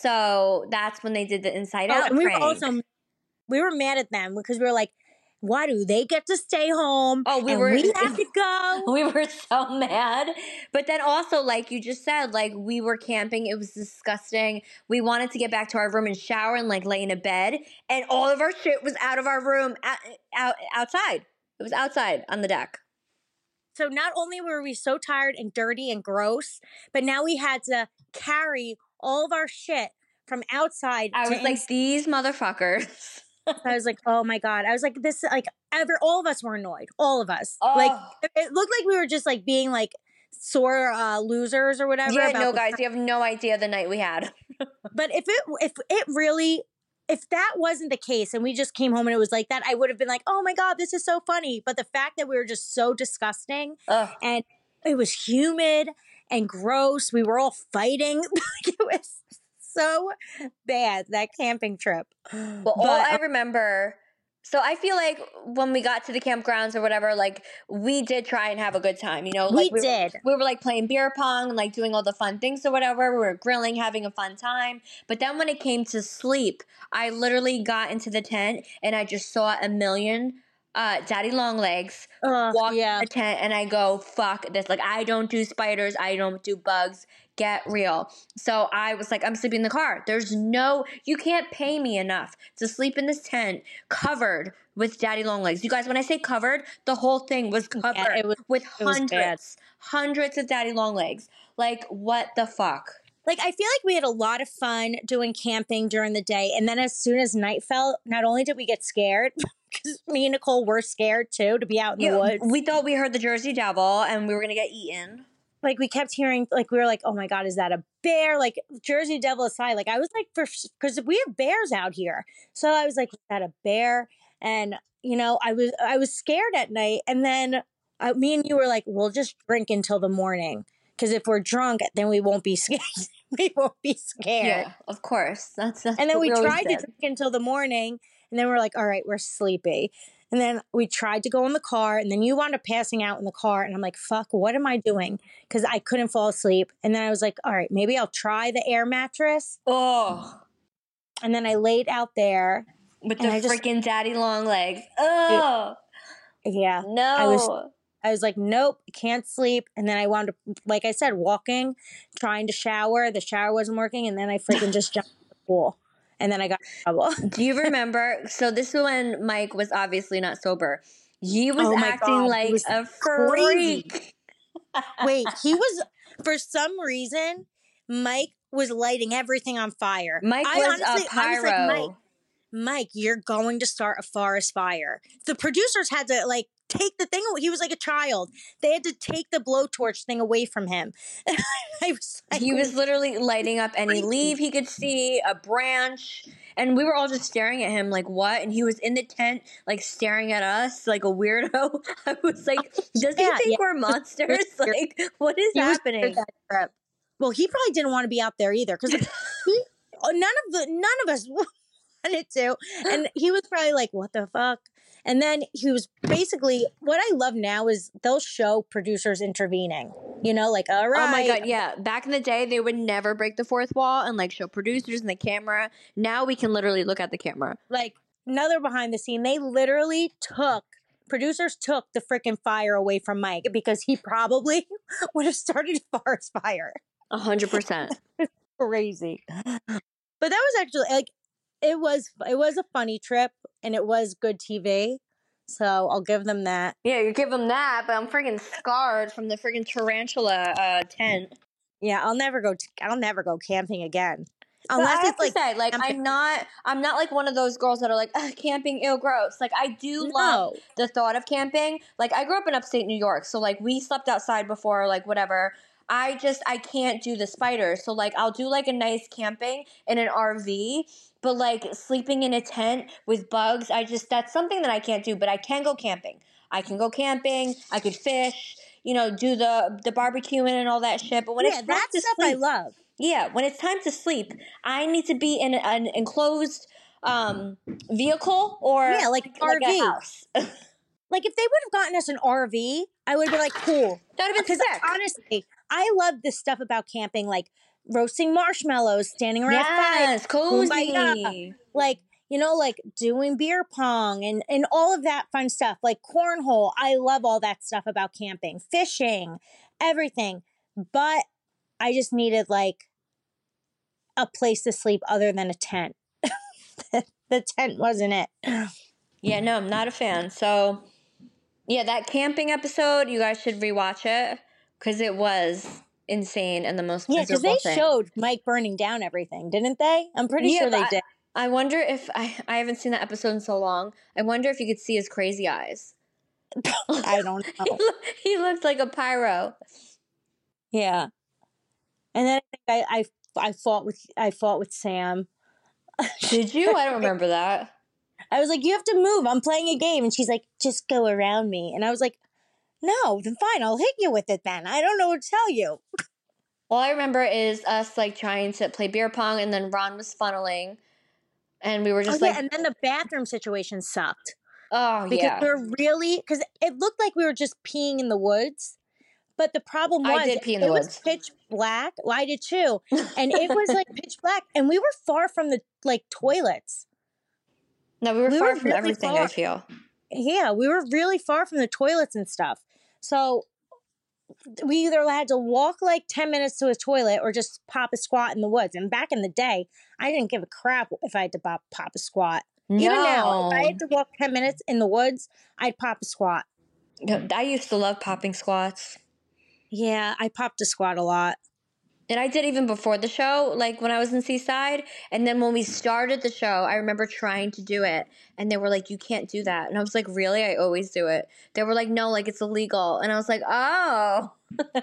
A: So that's when they did the Inside Out prank.
B: We were mad at them because we were like, why do they get to stay home?
A: Oh, we
B: have to go.
A: We were so mad. But then also, like you just said, like we were camping. It was disgusting. We wanted to get back to our room and shower and like lay in a bed. And all of our shit was out of our room, outside. It was outside on the deck.
B: So not only were we so tired and dirty and gross, but now we had to carry all of our shit from outside.
A: I was like, these motherfuckers.
B: I was like, oh my God. I was like, all of us were annoyed. All of us. Oh. Like, it looked like we were just like being like sore losers or whatever.
A: Yeah, no, guys, you have no idea the night we had.
B: But if that wasn't the case and we just came home and it was like that, I would have been like, oh my God, this is so funny. But the fact that we were just so disgusting and it was humid and gross. We were all fighting. It was so bad, that camping trip.
A: Well, all I remember, so I feel like when we got to the campgrounds or whatever, like we did try and have a good time, you know? Like, we did. We were like playing beer pong and like doing all the fun things or whatever. We were grilling, having a fun time. But then when it came to sleep, I literally got into the tent and I just saw a million daddy long legs walk in the tent and I go, fuck this. Like, I don't do spiders. I don't do bugs. Get real. So I was like, I'm sleeping in the car. You can't pay me enough to sleep in this tent covered with daddy long legs. You guys, when I say covered, the whole thing was covered with hundreds of daddy long legs. Like, what the fuck?
B: Like, I feel like we had a lot of fun doing camping during the day. And then as soon as night fell, not only did we get scared, because me and Nicole were scared too to be out in the woods.
A: We thought we heard the Jersey Devil and we were going to get eaten.
B: Like, we kept hearing, like, we were like, oh my God, is that a bear? Like, Jersey Devil aside, like, I was like, because we have bears out here. So I was like, is that a bear? And, you know, I was scared at night. And then me and you were like, we'll just drink until the morning. Because if we're drunk, then we won't be scared. We won't be scared.
A: Yeah, of course. That's
B: and then we tried to drink until the morning. And then we're like, all right, we're sleepy. And then we tried to go in the car, and then you wound up passing out in the car. And I'm like, fuck, what am I doing? Because I couldn't fall asleep. And then I was like, all right, maybe I'll try the air mattress.
A: Oh.
B: And then I laid out there.
A: With the freaking daddy long legs. Oh.
B: Yeah.
A: No.
B: I was like, nope, can't sleep. And then I wound up, like I said, walking, trying to shower. The shower wasn't working. And then I freaking just jumped in the pool. And then I got in trouble.
A: Do you remember? So this is when Mike was obviously not sober. He was acting like a freak.
B: Wait, he was, for some reason, Mike was lighting everything on fire.
A: Mike was a pyro.
B: I was like, Mike, you're going to start a forest fire. The producers had to like take the thing away. He was like a child. They had to take the blowtorch thing away from him. I was like,
A: he was literally lighting up any leaf he could see, a branch. And we were all just staring at him like, what? And he was in the tent, like, staring at us like a weirdo. I was like, does he think we're monsters? Like, what is happening?
B: Well, he probably didn't want to be out there either because none of us wanted to. And he was probably like, what the fuck? And then he was basically, what I love now is they'll show producers intervening, you know, like, all right.
A: Oh my God, yeah. Back in the day, they would never break the fourth wall and like show producers and the camera. Now we can literally look at the camera.
B: Like, another behind the scene, producers took the freaking fire away from Mike because he probably would have started a forest fire.
A: 100%.
B: Crazy. But that was actually like, it was a funny trip and it was good TV. So I'll give them that.
A: Yeah, you give them that, but I'm freaking scarred from the freaking tarantula tent.
B: Yeah, I'll never go camping again. Unless it's like,
A: I'm not like one of those girls that are like, camping, ew, gross. Like, I do love the thought of camping. Like, I grew up in upstate New York, so like we slept outside before, like whatever. I can't do the spiders. So like I'll do like a nice camping in an RV, but like sleeping in a tent with bugs, that's something that I can't do, but I can go camping. I can go camping, I could fish, you know, do the barbecuing and all that shit. But when it's time to
B: stuff
A: sleep,
B: I love.
A: Yeah, when it's time to sleep, I need to be in an enclosed vehicle or
B: like RV.
A: a house.
B: Like if they would have gotten us an RV, I would have been like, cool.
A: That would have been sick.
B: Honestly, I love this stuff about camping, like roasting marshmallows, standing around fire,
A: cozy.
B: Like, you know, like doing beer pong and all of that fun stuff, like cornhole. I love all that stuff about camping, fishing, everything. But I just needed like a place to sleep other than a tent. The tent wasn't it.
A: Yeah, no, I'm not a fan. So, yeah, that camping episode, you guys should rewatch it because it was insane and the most miserable thing.
B: Yeah, because they showed Mike burning down everything, didn't they? I'm pretty sure they did.
A: I wonder if, I haven't seen that episode in so long. I wonder if you could see his crazy eyes.
B: I don't know.
A: He looked like a pyro.
B: Yeah. And then I think I fought with Sam.
A: Did you? I don't remember that.
B: I was like, you have to move. I'm playing a game. And she's like, just go around me. And I was like, no, then fine. I'll hit you with it then. I don't know what to tell you.
A: All I remember is us like trying to play beer pong and then Ron was funneling. And we were just
B: and then the bathroom situation sucked.
A: Oh,
B: because because it looked like we were just peeing in the woods. But the problem was,
A: I did pee in the woods.
B: Was pitch black. Well, I did too. And it was like pitch black. And we were far from the like toilets.
A: No, we were far from really everything, I feel.
B: Yeah, we were really far from the toilets and stuff. So we either had to walk like 10 minutes to a toilet or just pop a squat in the woods. And back in the day, I didn't give a crap if I had to pop a squat. No. Even now, if I had to walk 10 minutes in the woods, I'd pop a squat.
A: I used to love popping squats.
B: Yeah, I popped a squat a lot.
A: And I did even before the show, like when I was in Seaside. And then when we started the show, I remember trying to do it. And they were like, you can't do that. And I was like, really? I always do it. They were like, no, like it's illegal. And I was like, oh.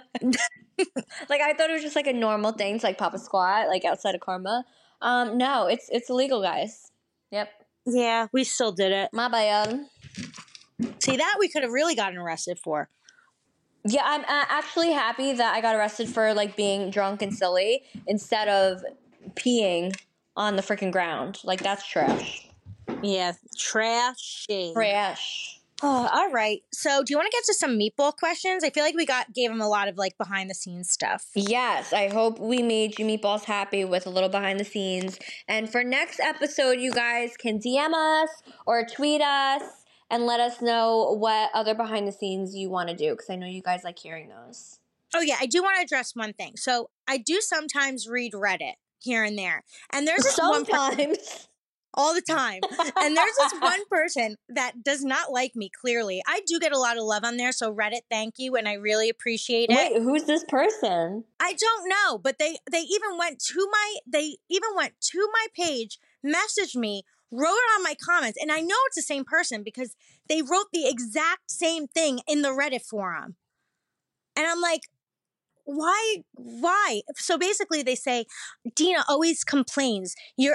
A: Like I thought it was just like a normal thing to like pop a squat, like outside of Karma. No, it's illegal, guys. Yep.
B: Yeah, we still did it.
A: My bad.
B: See, that we could have really gotten arrested for.
A: Yeah, I'm actually happy that I got arrested for like being drunk and silly instead of peeing on the freaking ground. Like that's trash.
B: Yeah, trashy.
A: Trash.
B: Oh, all right. So, do you want to get to some meatball questions? I feel like we gave them a lot of like behind the scenes stuff.
A: Yes, I hope we made you meatballs happy with a little behind the scenes. And for next episode, you guys can DM us or tweet us and let us know what other behind the scenes you want to do because I know you guys like hearing those.
B: Oh yeah, I do want to address one thing. So I do sometimes read Reddit here and there, and there's this
A: sometimes.
B: all the time. And there's this one person that does not like me, clearly. I do get a lot of love on there, so Reddit, thank you, and I really appreciate it.
A: Wait, who's this person?
B: I don't know, but they even went to my page, messaged me, wrote it on my comments, and I know it's the same person because they wrote the exact same thing in the Reddit forum. And I'm like, why? So basically they say, Dina always complains.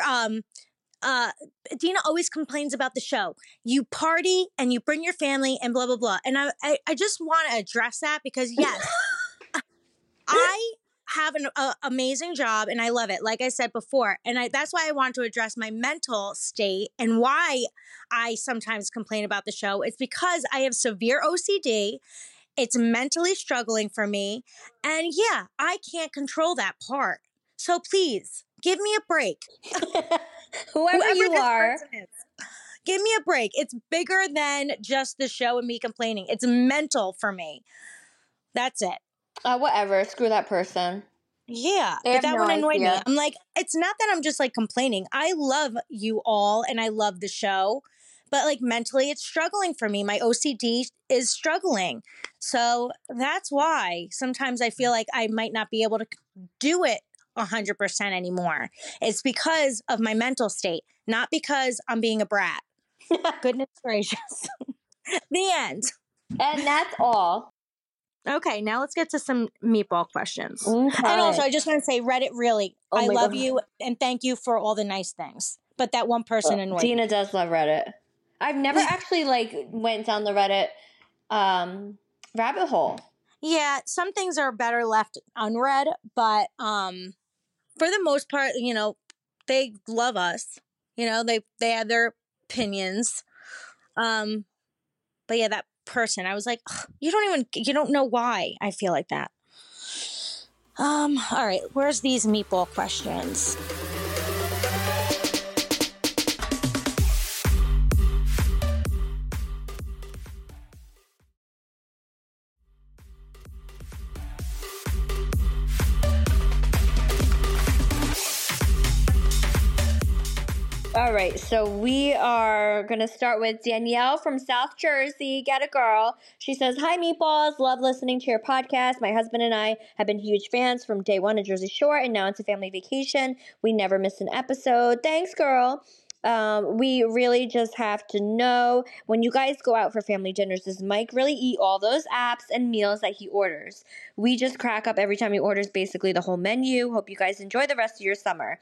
B: Dina always complains about the show. You party and you bring your family and blah, blah, blah. And I just want to address that because yes, I have an amazing job and I love it. Like I said before, and that's why I want to address my mental state and why I sometimes complain about the show. It's because I have severe OCD. It's mentally struggling for me. And yeah, I can't control that part. So please give me a break.
A: Whoever you are.
B: Give me a break. It's bigger than just the show and me complaining. It's mental for me. That's it.
A: Whatever. Screw that person.
B: Yeah, but that one annoyed me. I'm like, it's not that I'm just like complaining. I love you all and I love the show. But like mentally, it's struggling for me. My OCD is struggling. So that's why sometimes I feel like I might not be able to do it 100% anymore. It's because of my mental state, not because I'm being a brat. Goodness gracious. The end.
A: And that's all.
B: Okay, now let's get to some meatball questions.
A: Okay.
B: And also, I just want to say, Reddit, really, I love you and thank you for all the nice things. But that one person annoyed me.
A: Dina does love Reddit. I've never actually went down the Reddit rabbit hole.
B: Yeah, some things are better left unread, but for the most part, they love us. They have their opinions. But yeah, that person, I was like, you don't know why I feel like that. All right, where's these meatball questions?
A: All right, so we are going to start with Danielle from South Jersey. Get a girl. She says, hi, Meatballs. Love listening to your podcast. My husband and I have been huge fans from day one of Jersey Shore, and now it's a family vacation. We never miss an episode. Thanks, girl. We really just have to know, when you guys go out for family dinners, does Mike really eat all those apps and meals that he orders? We just crack up every time he orders basically the whole menu. Hope you guys enjoy the rest of your summer.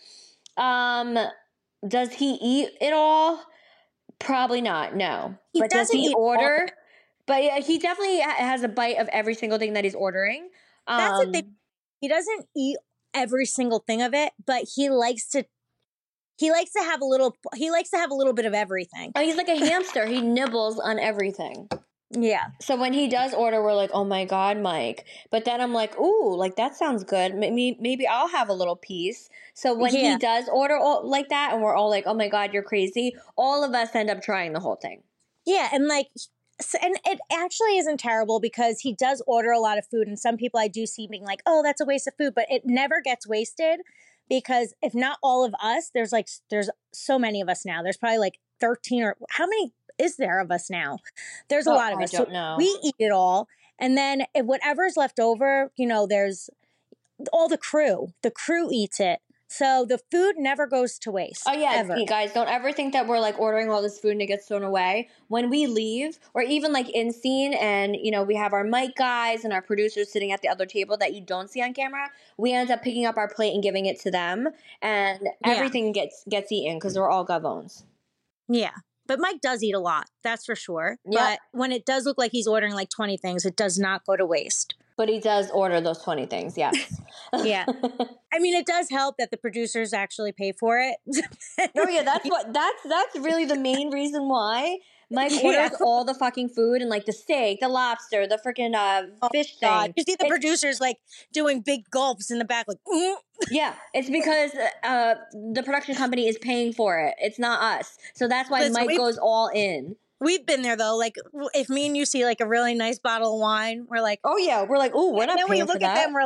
A: Does he eat it all? Probably not, no. But does he order? But yeah, he definitely has a bite of every single thing that he's ordering.
B: That's the thing. He doesn't eat every single thing of it, but he likes to have a little bit of everything.
A: Oh, he's like a hamster. He nibbles on everything.
B: Yeah.
A: So when he does order, we're like, oh my God, Mike. But then I'm like, ooh, like that sounds good. Maybe I'll have a little piece. So when he does order like that and we're all like, oh my God, you're crazy, all of us end up trying the whole thing.
B: Yeah. And and it actually isn't terrible because he does order a lot of food. And some people I do see being like, oh, that's a waste of food. But it never gets wasted because if not all of us, there's so many of us now. There's probably like 13 or how many is there of us now? There's a lot of us.
A: I don't know.
B: We eat it all. And then if whatever's left over, there's all the crew. The crew eats it. So the food never goes to waste.
A: Oh, yeah.
B: Ever.
A: You guys, don't ever think that we're like ordering all this food and it gets thrown away. When we leave, or even like in scene and, we have our mic guys and our producers sitting at the other table that you don't see on camera, we end up picking up our plate and giving it to them. And everything gets eaten because we're all gavones.
B: Yeah. But Mike does eat a lot, that's for sure. Yeah. But when it does look like he's ordering like 20 things, it does not go to waste.
A: But he does order those 20 things, yes.
B: Yeah. I mean, it does help that the producers actually pay for it.
A: Oh yeah, that's really the main reason why Mike orders all the fucking food and like the steak, the lobster, the freaking fish thing.
B: You see the producers like doing big gulps in the back, like.
A: Yeah, it's because the production company is paying for it. It's not us, so that's why Mike goes all in.
B: We've been there though. Like, if me and you see like a really nice bottle of wine, we're like,
A: oh yeah, we're like, oh, we're not paying for that.
B: And then we look at them, we're like,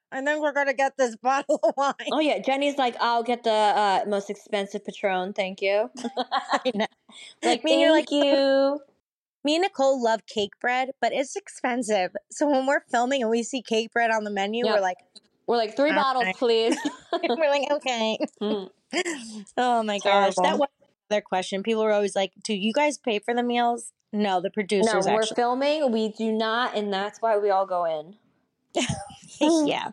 B: I think we're going to get this bottle of wine.
A: Oh, yeah. Jenny's like, I'll get the most expensive Patron. Thank you.
B: I know.
A: Like,
B: you're
A: thank you.
B: Me and Nicole love cake bread, but it's expensive. So when we're filming and we see cake bread on the menu,
A: Yep. We're like, 3 bottles, please.
B: We're like, okay.
A: Mm.
B: Oh my gosh. That was another question. People were always like, do you guys pay for the meals? No, the producers
A: No, we're
B: actually.
A: filming. We do not, and that's why we all go in.
B: Yeah.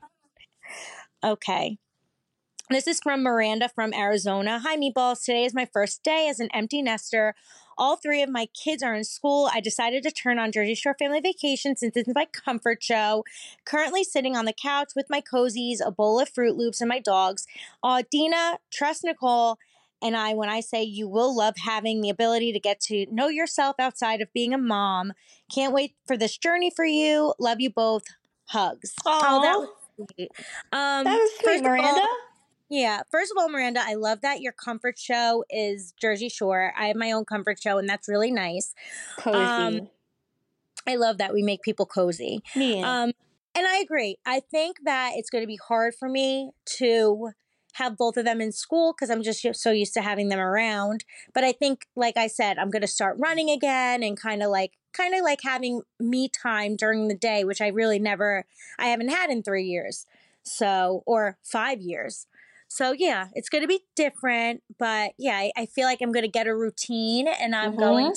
B: Okay. This is from Miranda from Arizona. Hi, Meatballs. Today is my first day as an empty nester. All 3 of my kids are in school. I decided to turn on Jersey Shore Family Vacation since it's my comfort show. Currently sitting on the couch with my cozies, a bowl of Fruit Loops, and my dogs. Dina, trust Nicole and I when I say you will love having the ability to get to know yourself outside of being a mom. Can't wait for this journey for you. Love you both. Hugs.
A: Aww.
B: Oh, that was sweet.
A: That was sweet, Miranda.
B: Yeah. First of all, Miranda, I love that your comfort show is Jersey Shore. I have my own comfort show, and that's really nice.
A: Cozy.
B: I love that we make people cozy.
A: Yeah.
B: And I agree. I think that it's going to be hard for me to have both of them in school because I'm just so used to having them around. But I think, like I said, I'm going to start running again and kind of like having me time during the day, which I haven't had in 3 years. Or 5 years. So, yeah, it's going to be different, but yeah, I feel like I'm going to get a routine and I'm going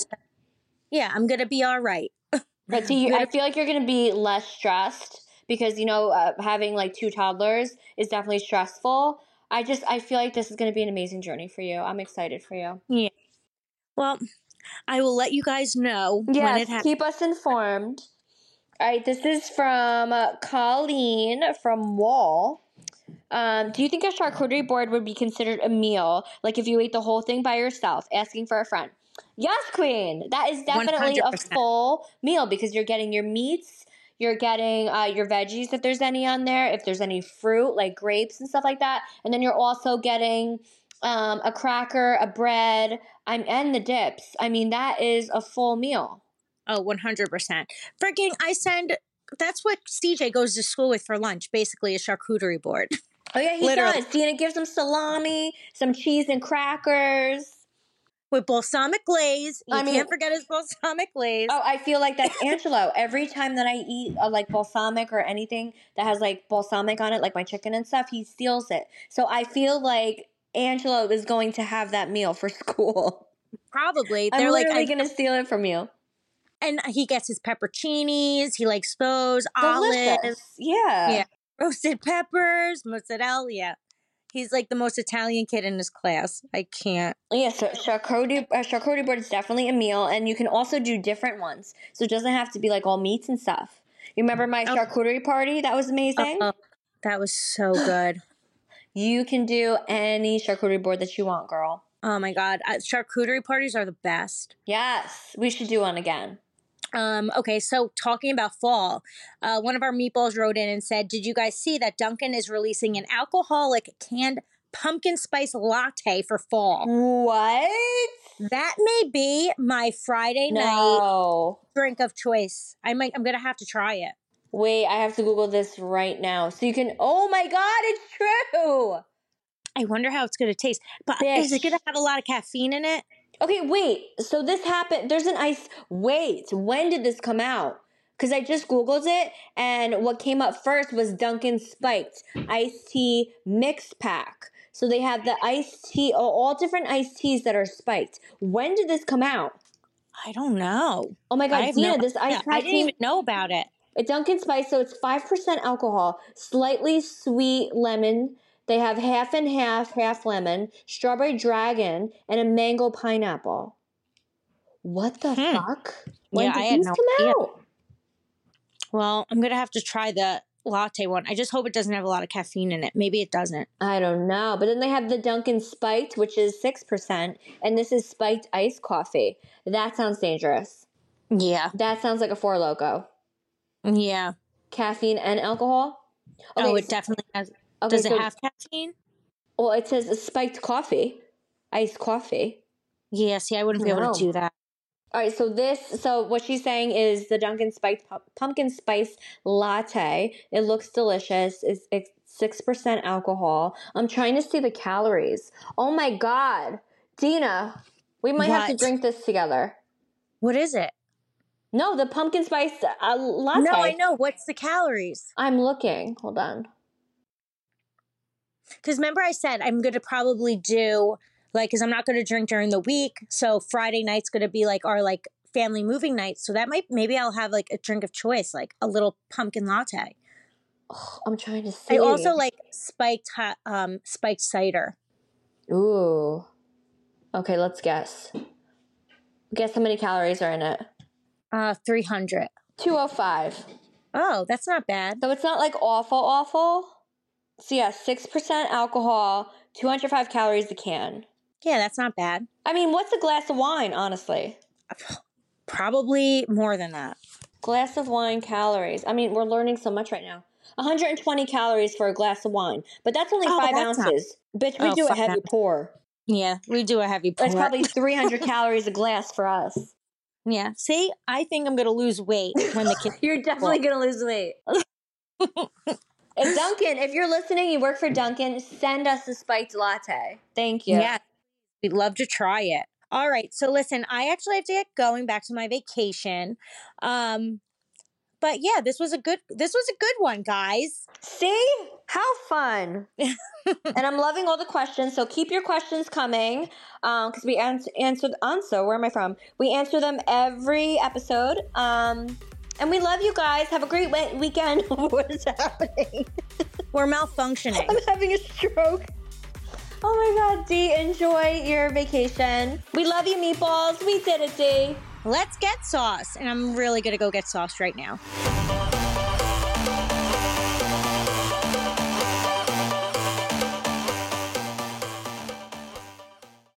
B: to be all right.
A: But see, I feel like you're going to be less stressed because, having like 2 toddlers is definitely stressful. I feel like this is going to be an amazing journey for you. I'm excited for you.
B: Yeah. Well, I will let you guys know when it happens.
A: Keep us informed. All right, this is from Colleen from Wall. Do you think a charcuterie board would be considered a meal? Like if you ate the whole thing by yourself, asking for a friend? Yes, Queen. That is definitely 100%. A full meal because you're getting your meats, you're getting your veggies if there's any on there, if there's any fruit like grapes and stuff like that. And then you're also getting a cracker, a bread, and the dips. I mean, that is a full meal.
B: Oh, 100%. That's what CJ goes to school with for lunch, basically a charcuterie board.
A: Oh, yeah, he does. Dina gives him salami, some cheese and crackers.
B: With balsamic glaze. You can't forget his balsamic glaze.
A: Oh, I feel like that's Angelo. Every time that I eat like balsamic or anything that has like balsamic on it, like my chicken and stuff, he steals it. So I feel like Angelo is going to have that meal for school.
B: Probably.
A: They're literally going to steal it from you.
B: And he gets his pepperoncinis. He likes those.
A: Delicious.
B: Olives.
A: Yeah.
B: Roasted peppers. Mozzarella. Yeah. He's like the most Italian kid in his class. I can't.
A: Yeah, so charcuterie board is definitely a meal. And you can also do different ones. So it doesn't have to be like all meats and stuff. You remember my charcuterie party? That was amazing.
B: That was so good.
A: You can do any charcuterie board that you want, girl.
B: Oh my God. Charcuterie parties are the best.
A: Yes. We should do one again.
B: Okay, so talking about fall, one of our meatballs wrote in and said, did you guys see that Dunkin' is releasing an alcoholic canned pumpkin spice latte for fall?
A: What?
B: That may be my Friday night drink of choice. I'm going to have to try it.
A: Wait, I have to Google this right now. So you can, oh my God, it's true.
B: I wonder how it's going to taste. But is it going to have a lot of caffeine in it?
A: Okay, wait. So this happened. There's an ice. Wait, when did this come out? Because I just Googled it, and what came up first was Dunkin' Spiked Iced Tea Mix Pack. So they have the iced tea, all different iced teas that are spiked. When did this come out?
B: I don't know.
A: Oh my God, Dina, this iced
B: I didn't even know about it.
A: It's Dunkin' Spice, so it's 5% alcohol, slightly sweet lemon. They have half and half lemon, strawberry dragon, and a mango pineapple. What the fuck? When did these come out?
B: Well, I'm going to have to try the latte one. I just hope it doesn't have a lot of caffeine in it. Maybe it doesn't.
A: I don't know. But then they have the Dunkin' Spiked, which is 6%, and this is spiked iced coffee. That sounds dangerous.
B: Yeah.
A: That sounds like a Four Loko.
B: Yeah.
A: Caffeine and alcohol?
B: Okay, it definitely has. Okay, does it have caffeine?
A: Well, it says spiked coffee. Iced coffee.
B: Yeah, see, I wouldn't be able to do that.
A: All right, so what she's saying is the Dunkin' pumpkin spice latte. It looks delicious. It's 6% alcohol. I'm trying to see the calories. Oh my God. Dina, we might have to drink this together.
B: What is it?
A: No, the pumpkin spice latte.
B: No, I know. What's the calories?
A: I'm looking. Hold on.
B: Because remember I said I'm going to probably do, like, because I'm not going to drink during the week. So Friday night's going to be like our like family moving night. So that maybe I'll have like a drink of choice, like a little pumpkin latte.
A: Oh, I'm trying to see.
B: I also like spiked cider.
A: Ooh. Okay, let's guess. Guess how many calories are in it?
B: 300.
A: 205.
B: Oh, that's not bad.
A: So it's not like awful. So yeah, 6% alcohol, 205 calories a can.
B: Yeah, that's not bad.
A: I mean, what's a glass of wine, honestly?
B: Probably more than that.
A: Glass of wine calories. I mean, we're learning so much right now. 120 calories for a glass of wine. But that's only 5 ounces. Bitch, we do a heavy pour.
B: Yeah, we do a heavy pour.
A: It's probably 300 calories a glass for us.
B: Yeah. See, I think I'm going to lose weight when the kids...
A: You're definitely going to lose weight. Dunkin', if you're listening, you work for Dunkin', send us a spiked latte. Thank you.
B: Yeah, we'd love to try it. All right, so listen, I actually have to get going back to my vacation. But yeah, this was a good one, guys.
A: See? How fun. And I'm loving all the questions, so keep your questions coming because we answer where am I from? We answer them every episode. And we love you guys. Have a great weekend. What is happening?
B: We're malfunctioning.
A: I'm having a stroke. Oh my God, Dee, enjoy your vacation. We love you, meatballs. We did it, Dee.
B: Let's get sauce. And I'm really going to go get sauce right now.